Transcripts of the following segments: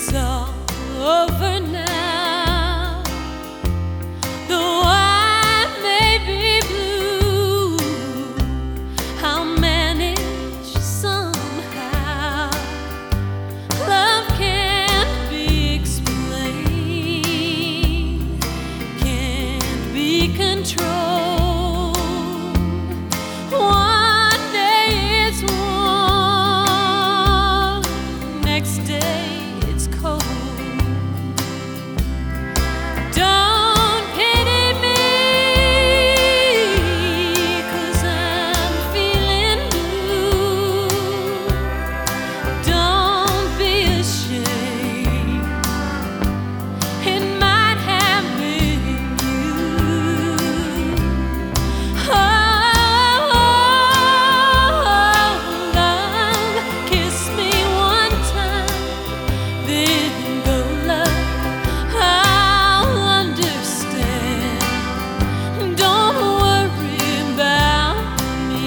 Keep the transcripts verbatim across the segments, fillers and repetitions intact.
it's all over now. Though I may be blue, I'll manage somehow. Love can't be explained, can't be controlled. One day it's warm, next day it's cold. Don't pity me, 'cause I'm feeling blue. Don't be ashamed, it might have been you. Oh, love, kiss me one time, then go love. I'll understand. Don't worry about me.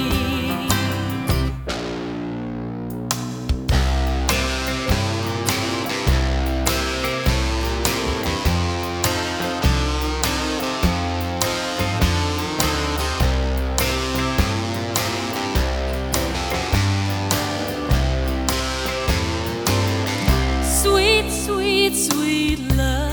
Sweet, sweet, sweet love.